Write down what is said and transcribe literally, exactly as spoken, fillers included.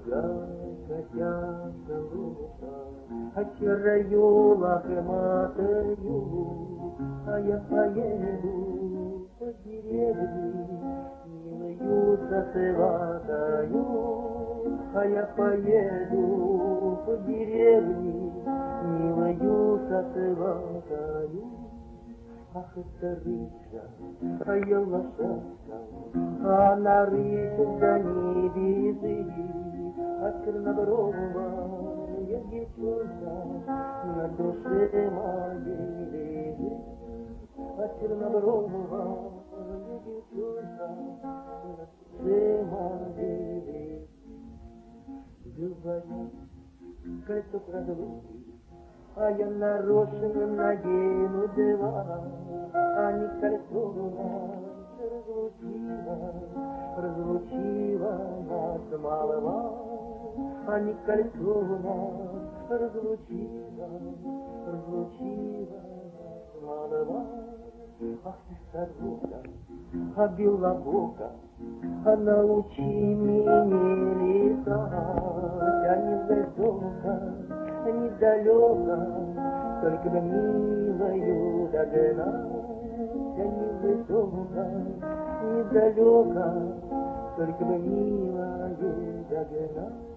Гуляй, котята, лута, очараю лохматою, а я поеду по деревне, милою сосватаю, а я поеду по деревне, милою сосватаю. Ах, это рыжа, а я лошадка, а на рыжу да не бежит, а чернобровая девчонка на душе моей лежит, а чернобровая девчонка на душе моей лежит. Говорят, кольцо разлуки, а я нарочно надену два, а не кольцо нас разлучила, разлучила нас малого, а не кольцо нас разлучила, разлучила нас малого. Ах ты, сорока, а белобока, а научи меня летать, а не высоко, недалека, только бы милою догнать, а не высоко, недалека, только бы милою догнать.